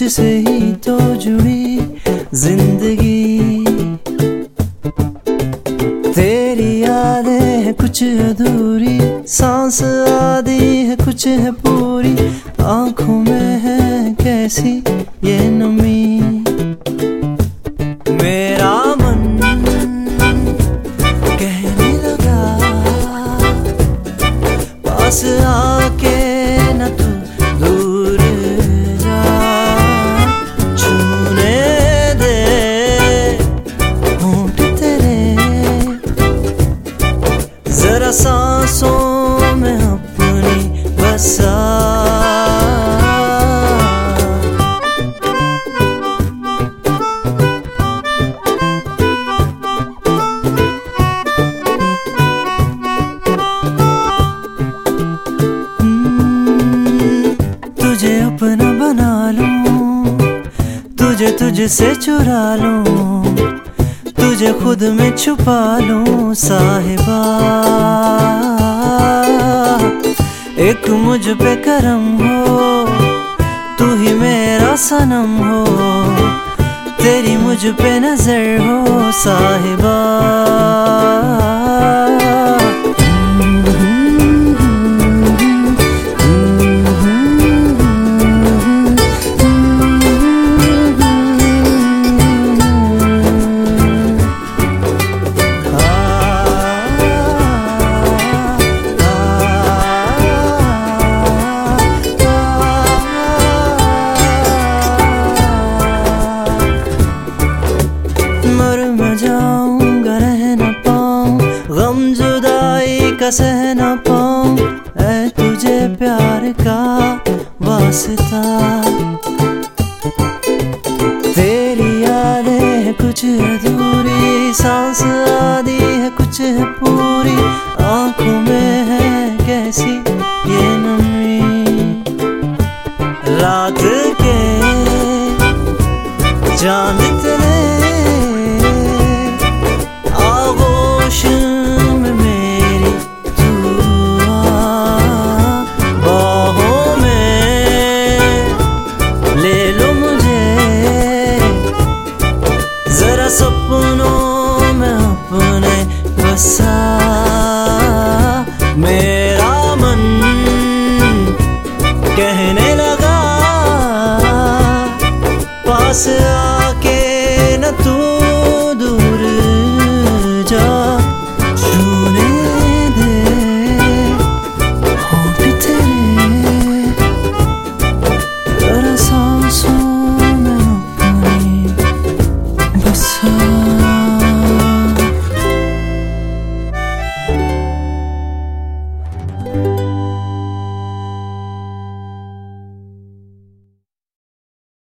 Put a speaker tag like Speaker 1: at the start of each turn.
Speaker 1: तुझसे ही तो जुड़ी जिंदगी। तेरी यादें है कुछ अधूरी, सांस आधी है कुछ है पूरी, आंखों में है कैसी ये नमी। मेरा मन कहने लगा पास आके न तू दूर जा, छूने दे होंठ तेरे जरा सांसों में अपनी बसा। तुझे अपना बना लूं, तुझे तुझसे चुरा लूं, तुझे खुद में छुपा लूं साहिबा। एक मुझ पे करम हो, तू ही मेरा सनम हो, तेरी मुझ पे नजर हो साहिबा। जाऊंगा रह न पाऊं, गम जुदाई का सह न पाऊं, ऐ तुझे प्यार का वास्ता। तेरी यादें है कुछ अधूरी, सांस आधी है कुछ है पूरी, आंखों में है कैसी ये नमी। रात के चांद तले में मेरी तू बाहों में ले लो मुझे, जरा सपनों में अपने बसा।